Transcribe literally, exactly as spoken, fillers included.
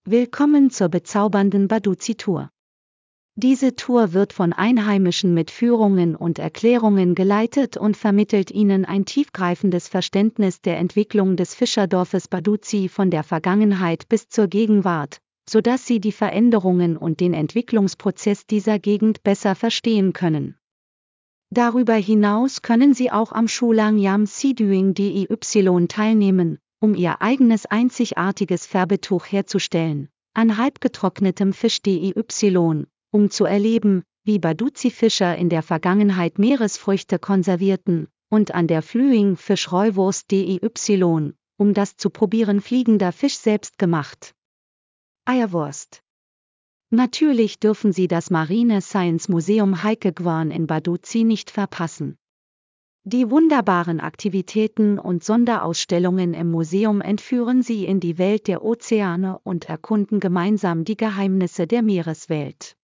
Willkommen zur bezaubernden Baduzi-Tour. Diese Tour wird von Einheimischen mit Führungen und Erklärungen geleitet und vermittelt Ihnen ein tiefgreifendes Verständnis der Entwicklung des Fischerdorfes Baduzi von der Vergangenheit bis zur Gegenwart, sodass Sie die Veränderungen und den Entwicklungsprozess dieser Gegend besser verstehen können. Darüber hinaus können Sie auch am Schulang Yam Siduing D I Y teilnehmen, um Ihr eigenes einzigartiges Färbetuch herzustellen, an halbgetrocknetem Fisch D I Y, um zu erleben, wie Baduzi-Fischer in der Vergangenheit Meeresfrüchte konservierten, und an der Fluing Fischrollwurst D I Y, um das zu probieren fliegender Fisch selbst gemacht. Eierwurst. Natürlich dürfen Sie das Marine Science Museum Heikegwan in Baduzi nicht verpassen. Die wunderbaren Aktivitäten und Sonderausstellungen im Museum entführen Sie in die Welt der Ozeane und erkunden gemeinsam die Geheimnisse der Meereswelt.